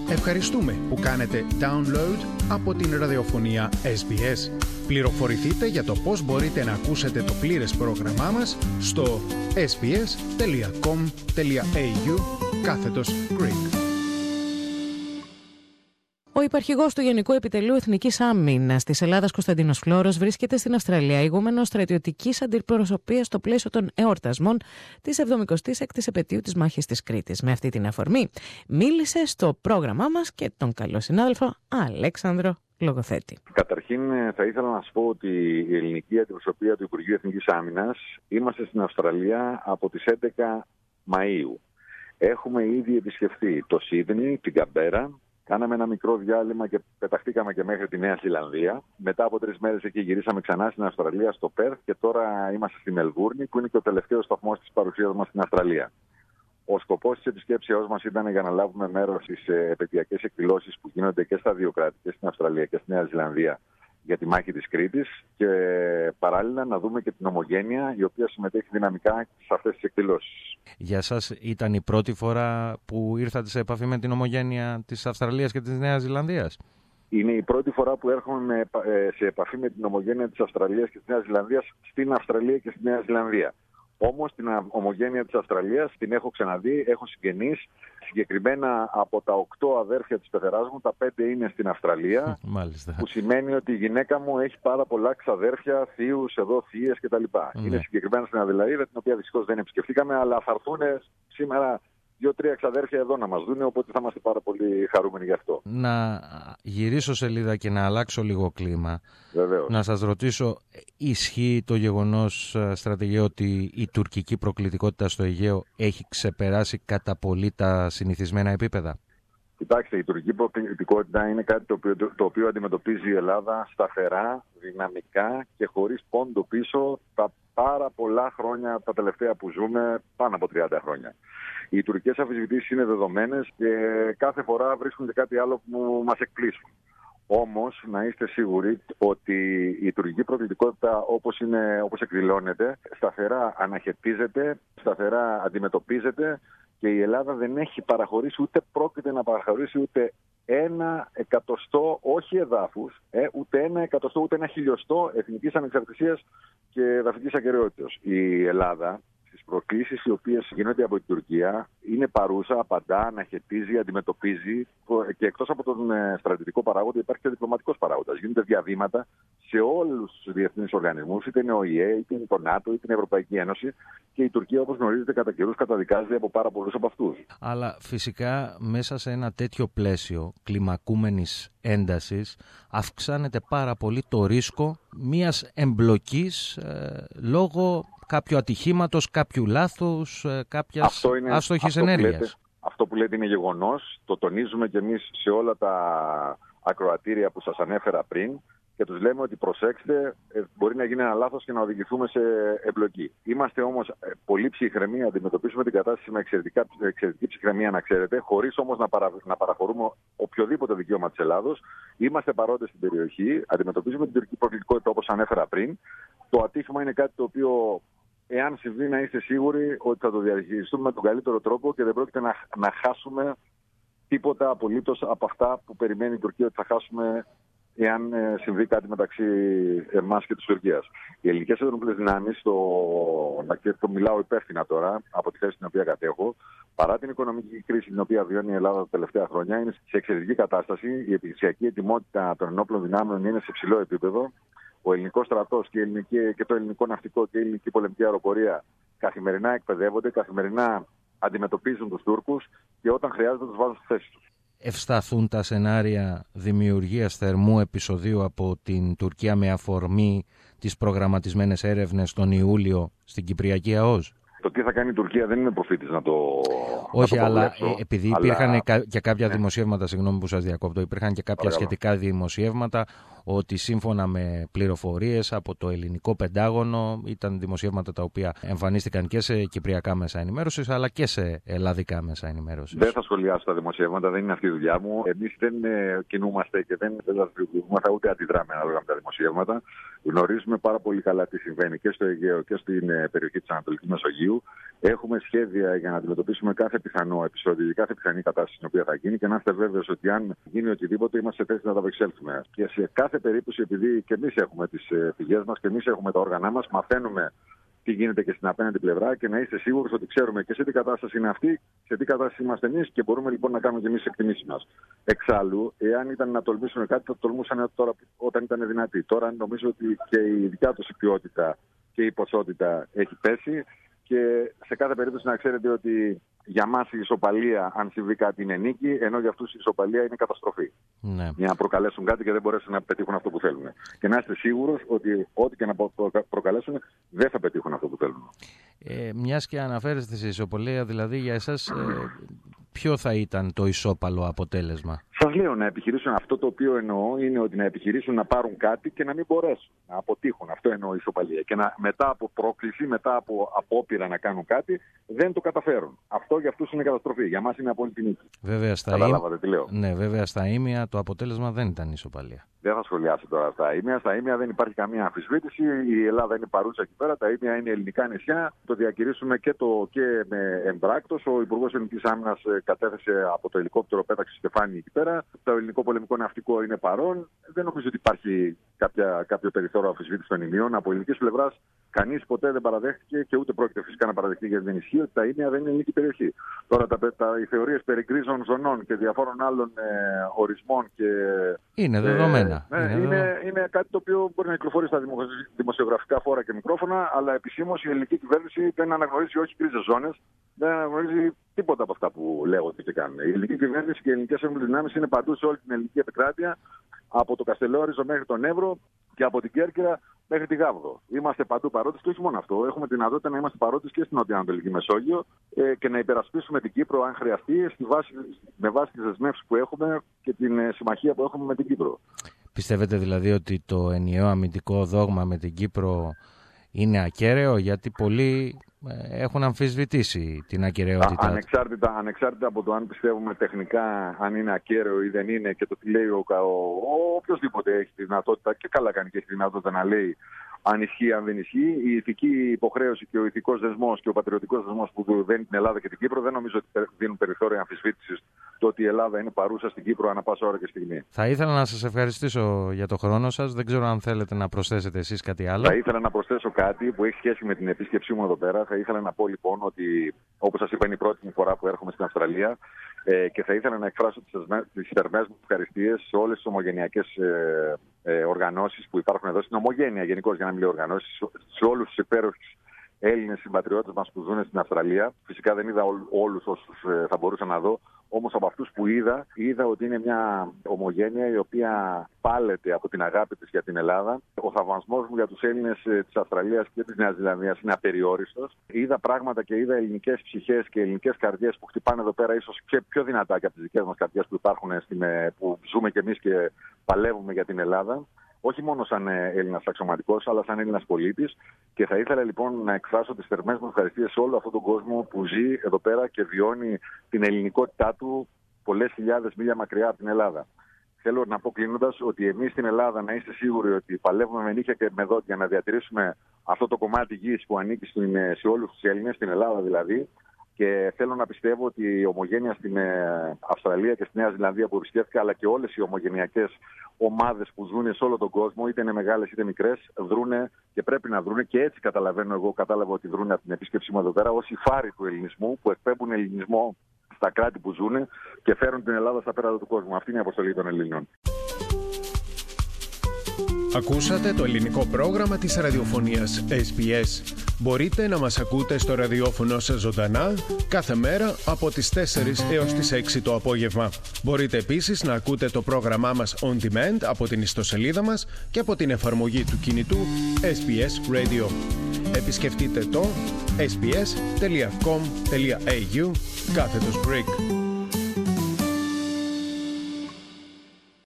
Ευχαριστούμε που κάνετε download από την ραδιοφωνία SBS. Πληροφορηθείτε για το πώς μπορείτε να ακούσετε το πλήρες πρόγραμμά μας στο sbs.com.au/Greek. Ο υπαρχηγός του Γενικού Επιτελείου Εθνικής Άμυνας της Ελλάδας, Κωνσταντίνος Φλόρος, βρίσκεται στην Αυστραλία, ηγούμενος στρατιωτικής αντιπροσωπείας στο πλαίσιο των εορτασμών της 76ης επετείου της Μάχης της Κρήτης. Με αυτή την αφορμή, μίλησε στο πρόγραμμά μας και τον καλό συνάδελφο Αλέξανδρο Λογοθέτη. Καταρχήν, θα ήθελα να σας πω ότι η ελληνική αντιπροσωπεία του Υπουργείου Εθνικής Άμυνας είμαστε στην Αυστραλία από τις 11 Μαΐου. Έχουμε ήδη επισκεφθεί το Σίδνεϊ, την Καμπέρα. Κάναμε ένα μικρό διάλειμμα και πεταχτήκαμε και μέχρι τη Νέα Ζηλανδία. Μετά από 3 μέρες εκεί γυρίσαμε ξανά στην Αυστραλία, στο Πέρθ, και τώρα είμαστε στη Μελβούρνη, που είναι και ο τελευταίος σταθμός της παρουσίας μας στην Αυστραλία. Ο σκοπός της επισκέψεώς μας ήταν για να λάβουμε μέρος στις επαιτειακές εκδηλώσεις που γίνονται και στα δύο κράτη, και στην Αυστραλία και στη Νέα Ζηλανδία, για τη μάχη της Κρήτης, και παράλληλα να δούμε και την Ομογένεια, η οποία συμμετέχει δυναμικά σε αυτές τις εκδηλώσεις. Για σας ήταν η πρώτη φορά που ήρθατε σε επαφή με την Ομογένεια της Αυστραλίας και της Νέας Ζηλανδίας? Είναι η πρώτη φορά που έρχομαι σε επαφή με την Ομογένεια της Αυστραλίας και της Νέας Ζηλανδίας στην Αυστραλία και στη Νέα Ζηλανδία. Όμως την Ομογένεια της Αυστραλίας την έχω ξαναδεί, έχω συγγενείς. Συγκεκριμένα από τα 8 αδέρφια της πεθεράς μου, τα 5 είναι στην Αυστραλία. Μάλιστα. Που σημαίνει ότι η γυναίκα μου έχει πάρα πολλά ξαδέρφια, θείους, εδώ θείες κτλ. Είναι συγκεκριμένα στην Αδελαΐδα, την οποία δυστυχώς δεν επισκεφτήκαμε, αλλά θα έρθουν σήμερα 2-3 ξαδέρφια εδώ να μας δουν, οπότε θα είμαστε πάρα πολύ χαρούμενοι γι' αυτό. Να γυρίσω σελίδα και να αλλάξω λίγο κλίμα. Βεβαίως. Να σας ρωτήσω, ισχύει το γεγονός, στρατηγέ, ότι η τουρκική προκλητικότητα στο Αιγαίο έχει ξεπεράσει κατά πολύ τα συνηθισμένα επίπεδα? Κοιτάξτε, η τουρκική προκλητικότητα είναι κάτι το οποίο αντιμετωπίζει η Ελλάδα σταθερά, δυναμικά και χωρίς πόντο πίσω τα πάρα πολλά χρόνια, τα τελευταία που ζούμε, πάνω από 30 χρόνια. Οι τουρκικές αμφισβητήσεις είναι δεδομένες και κάθε φορά βρίσκουν και κάτι άλλο που μας εκπλήσουν. Όμως, να είστε σίγουροι ότι η τουρκική προκλητικότητα, όπως εκδηλώνεται, σταθερά αναχαιτίζεται, σταθερά αντιμετωπίζεται, και η Ελλάδα δεν έχει παραχωρήσει, ούτε πρόκειται να παραχωρήσει ούτε 1/100, όχι εδάφους, ούτε 1/100, ούτε 1/1000 εθνικής ανεξαρτησίας και εδαφικής ακεραιότητας. Η Ελλάδα, στις προκλήσεις οι οποίες γίνονται από την Τουρκία, είναι παρούσα, απαντά, αναχαιτίζει, αντιμετωπίζει, και εκτός από τον στρατιωτικό παράγοντα υπάρχει και ο διπλωματικός παράγοντας. Γίνονται διαβήματα σε όλους τους διεθνείς οργανισμούς, είτε είναι ο ΟΗΕ, είτε είναι το ΝΑΤΟ, είτε είναι η Ευρωπαϊκή Ένωση, και η Τουρκία, όπως γνωρίζετε, κατά καιρούς καταδικάζεται από πάρα πολλούς από αυτούς. Αλλά φυσικά μέσα σε ένα τέτοιο πλαίσιο κλιμακούμενης έντασης αυξάνεται πάρα πολύ το ρίσκο μιας εμπλοκής λόγω κάποιου ατυχήματος, κάποιου λάθους, κάποιας άστοχης ενέργειας. Αυτό που λέτε είναι γεγονός. Το τονίζουμε και εμείς σε όλα τα ακροατήρια που σας ανέφερα πριν, και τους λέμε ότι προσέξτε, μπορεί να γίνει ένα λάθος και να οδηγηθούμε σε εμπλοκή. Είμαστε όμως πολύ ψυχραιμοί, αντιμετωπίσουμε την κατάσταση με εξαιρετική ψυχραιμία, να ξέρετε, χωρίς όμως να παραχωρούμε οποιοδήποτε δικαίωμα της Ελλάδος. Είμαστε παρόντες στην περιοχή, αντιμετωπίζουμε την τουρκική προκλητικότητα όπως ανέφερα πριν. Το ατύχημα είναι κάτι το οποίο, εάν συμβεί, να είστε σίγουροι ότι θα το διαχειριστούμε με τον καλύτερο τρόπο και δεν πρόκειται να χάσουμε τίποτα απολύτως από αυτά που περιμένει η Τουρκία ότι θα χάσουμε εάν συμβεί κάτι μεταξύ εμάς και της Τουρκίας. Οι ελληνικές ενόπλες δυνάμεις, το μιλάω υπεύθυνα τώρα από τη θέση την οποία κατέχω, παρά την οικονομική κρίση την οποία βιώνει η Ελλάδα τα τελευταία χρόνια, είναι σε εξαιρετική κατάσταση. Η επιχειρησιακή ετοιμότητα των ενόπλων δυνάμεων είναι σε υψηλό επίπεδο. Ο ελληνικός στρατός και το ελληνικό ναυτικό και η ελληνική πολεμική αεροπορία καθημερινά εκπαιδεύονται, καθημερινά αντιμετωπίζουν τους Τούρκους και όταν χρειάζεται τους βάζουν στη θέση τους. Ευσταθούν τα σενάρια δημιουργίας θερμού επεισοδίου από την Τουρκία με αφορμή τις προγραμματισμένες έρευνες τον Ιούλιο στην Κυπριακή ΑΟΣ? Το τι θα κάνει η Τουρκία δεν είμαι προφήτης να το όχι, αλλά επειδή υπήρχαν και κάποια δημοσιεύματα, συγγνώμη που σας διακόπτω, υπήρχαν και κάποια σχετικά δημοσιεύματα ότι σύμφωνα με πληροφορίες από το ελληνικό Πεντάγωνο, ήταν δημοσιεύματα τα οποία εμφανίστηκαν και σε κυπριακά μέσα ενημέρωσης αλλά και σε ελλαδικά μέσα ενημέρωσης. Δεν θα σχολιάσω τα δημοσιεύματα, δεν είναι αυτή η δουλειά μου. Εμείς δεν κινούμαστε και δεν δραστηριοποιούμαστε ούτε αντιδράμε ανάλογα με τα δημοσιεύματα. Γνωρίζουμε πάρα πολύ καλά τι συμβαίνει και στο Αιγαίο και στην περιοχή της Ανατολικής Μεσογείου. Έχουμε σχέδια για να αντιμετωπίσουμε κάθε πιθανό επεισόδιο, κάθε πιθανή κατάσταση στην οποία θα γίνει και να είστε βέβαιος ότι αν γίνει οτιδήποτε είμαστε σε θέση να τα απεξέλθουμε. Και σε κάθε περίπτωση, επειδή και εμείς έχουμε τις πηγές μας και εμείς έχουμε τα όργανά μας, μαθαίνουμε τι γίνεται και στην απέναντι πλευρά και να είστε σίγουροι ότι ξέρουμε και σε τι κατάσταση είναι αυτή, σε τι κατάσταση είμαστε εμείς και μπορούμε λοιπόν να κάνουμε και εμείς τις εκτιμήσεις μας. Εξάλλου, εάν ήταν να τολμήσουν κάτι, θα τολμούσαν τώρα όταν ήταν δυνατοί. Τώρα νομίζω ότι και η δικιά τους η ποιότητα και η ποσότητα έχει πέσει και σε κάθε περίπτωση να ξέρετε ότι για μας η ισοπαλία, αν συμβεί κάτι, είναι νίκη, ενώ για αυτούς η ισοπαλία είναι καταστροφή. Ναι. Για να προκαλέσουν κάτι και δεν μπορέσουν να πετύχουν αυτό που θέλουν. Και να είστε σίγουρος ότι ό,τι και να προκαλέσουν δεν θα πετύχουν αυτό που θέλουν. Μιας και αναφέρεστε σε ισοπαλία, δηλαδή για εσάς, ποιο θα ήταν το ισόπαλο αποτέλεσμα? Σας λέω, να επιχειρήσουν αυτό το οποίο εννοώ είναι ότι να επιχειρήσουν να πάρουν κάτι και να μην μπορέσουν, να αποτύχουν. Αυτό εννοώ ισοπαλία. Και μετά από πρόκληση, μετά από απόπειρα να κάνουν κάτι, δεν το καταφέρουν. Αυτό για αυτούς είναι καταστροφή. Για μας είναι απόλυτη νίκη. Καταλάβατε τι λέω? Ναι, βέβαια στα ήμια το αποτέλεσμα δεν ήταν ισοπαλία. Δεν θα σχολιάσω τώρα στα ήμια. Στα ήμια δεν υπάρχει καμία αμφισβήτηση. Η Ελλάδα είναι παρούσα εκεί πέρα. Τα ήμια είναι ελληνικά νησιά. Το διακηρύσουμε και με εμπράκτος. Ο Υπουργός Ελληνικής Άμυνας κατέθεσε από το ελικόπτερο, πέταξε στεφάνι εκεί πέρα. Το ελληνικό πολεμικό ναυτικό είναι παρόν. Δεν νομίζω ότι υπάρχει κάποιο περιθώριο αμφισβήτηση των ήμιων. Από ελληνικής πλευράς, κανείς ποτέ δεν παραδέχτηκε και ούτε πρόκειται φυσικά να παραδεχτεί, γιατί δεν ισχύει, ότι τα ήμια δεν είναι ελληνική περιοχή. Τώρα οι θεωρίες περί γκρίζων ζωνών και διαφόρων άλλων ορισμών και. Είναι δεδομένα. Είναι κάτι το οποίο μπορεί να κυκλοφορεί στα δημοσιογραφικά φόρα και μικρόφωνα, αλλά επισήμως η ελληνική κυβέρνηση δεν αναγνωρίζει όχι γκρίζες ζώνες, δεν αναγνωρίζει τίποτα από αυτά που λέγονται και κάνουν. Η ελληνική κυβέρνηση και οι ελληνικές ένοπλες δυνάμεις είναι παντού σε όλη την ελληνική επικράτεια, από το Καστελόριζο μέχρι τον Εύρο και από την Κέρκυρα μέχρι τη Γάβδο. Είμαστε παντού παρόντες και όχι μόνο αυτό. Έχουμε τη δυνατότητα να είμαστε παρόντες και στην Νοτιοανατολική Μεσόγειο και να υπερασπίσουμε την Κύπρο, αν χρειαστεί, με βάση τις δεσμεύσεις που έχουμε και την συμμαχία που έχουμε με την Κύπρο. Πιστεύετε δηλαδή ότι το ενιαίο αμυντικό δόγμα με την Κύπρο είναι ακέραιο? Γιατί πολλοί έχουν αμφισβητήσει την ακεραιότητά του. Ανεξάρτητα από το αν πιστεύουμε τεχνικά αν είναι ακέραιο ή δεν είναι και το τι λέει οποιοσδήποτε έχει τη δυνατότητα, και καλά κάνει και έχει τη δυνατότητα να λέει αν ισχύει, αν δεν ισχύει. Η ηθική υποχρέωση και ο ηθικός δεσμός και ο πατριωτικός δεσμός που δένει την Ελλάδα και την Κύπρο δεν νομίζω ότι δίνουν περιθώρια αμφισβήτησης το ότι η Ελλάδα είναι παρούσα στην Κύπρο ανά πάσα ώρα και στιγμή. Θα ήθελα να σας ευχαριστήσω για το χρόνο σας. Δεν ξέρω αν θέλετε να προσθέσετε εσείς κάτι άλλο. Θα ήθελα να προσθέσω κάτι που έχει σχέση με την επίσκεψή μου εδώ πέρα. Θα ήθελα να πω λοιπόν ότι, όπως σας είπα, είναι η πρώτη μου φορά που έρχομαι στην Αυστραλία και θα ήθελα να εκφράσω τις θερμές μου ευχαριστίες σε όλες τις ομογενειακές οργανώσεις που υπάρχουν εδώ, στην ομογένεια γενικώς, για να μην λέω οργανώσεις, σε όλους τους υπέροχους Έλληνες συμπατριώτες μας που ζουν στην Αυστραλία. Φυσικά δεν είδα όλους όσους θα μπορούσα να δω, όμως από αυτούς που είδα ότι είναι μια ομογένεια η οποία πάλεται από την αγάπη της για την Ελλάδα. Ο θαυμασμός μου για τους Έλληνες της Αυστραλίας και της Νέας Ζηλανδίας είναι απεριόριστος. Είδα πράγματα και είδα ελληνικές ψυχές και ελληνικές καρδιές που χτυπάνε εδώ πέρα, ίσως και πιο δυνατά και από τις δικές μας καρδιές που υπάρχουν, που ζούμε κι εμείς και παλεύουμε για την Ελλάδα. Όχι μόνο σαν Έλληνας αξιωματικός, αλλά σαν Έλληνας πολίτης. Και θα ήθελα λοιπόν να εκφράσω τις θερμές μου ευχαριστίες σε όλο αυτόν τον κόσμο που ζει εδώ πέρα και βιώνει την ελληνικότητά του πολλές χιλιάδες μίλια μακριά από την Ελλάδα. Θέλω να πω κλείνοντας ότι εμείς στην Ελλάδα να είστε σίγουροι ότι παλεύουμε με νύχια και με δόντια να διατηρήσουμε αυτό το κομμάτι γης που ανήκει σε όλους τους Έλληνες, στην Ελλάδα δηλαδή. Και θέλω να πιστεύω ότι η ομογένεια στην Αυστραλία και στη Νέα Ζηλανδία που επισκέφθηκα, αλλά και όλες οι ομογενειακές ομάδες που ζουν σε όλο τον κόσμο, είτε είναι μεγάλες είτε μικρές, δρούνε και πρέπει να δρούνε. Και έτσι κατάλαβα ότι δρούνε από την επίσκεψή μου εδώ πέρα ως οι φάροι του ελληνισμού, που εκπέμπουν ελληνισμό στα κράτη που ζουν και φέρουν την Ελλάδα στα πέρατα του κόσμου. Αυτή είναι η αποστολή των Ελλήνων. Ακούσατε το ελληνικό πρόγραμμα της ραδιοφωνίας SBS. Μπορείτε να μας ακούτε στο ραδιόφωνο σας ζωντανά κάθε μέρα από τις 4 έως τις 6 το απόγευμα. Μπορείτε επίσης να ακούτε το πρόγραμμά μας on demand από την ιστοσελίδα μας και από την εφαρμογή του κινητού SBS Radio. Επισκεφτείτε το sbs.com.au/Greek.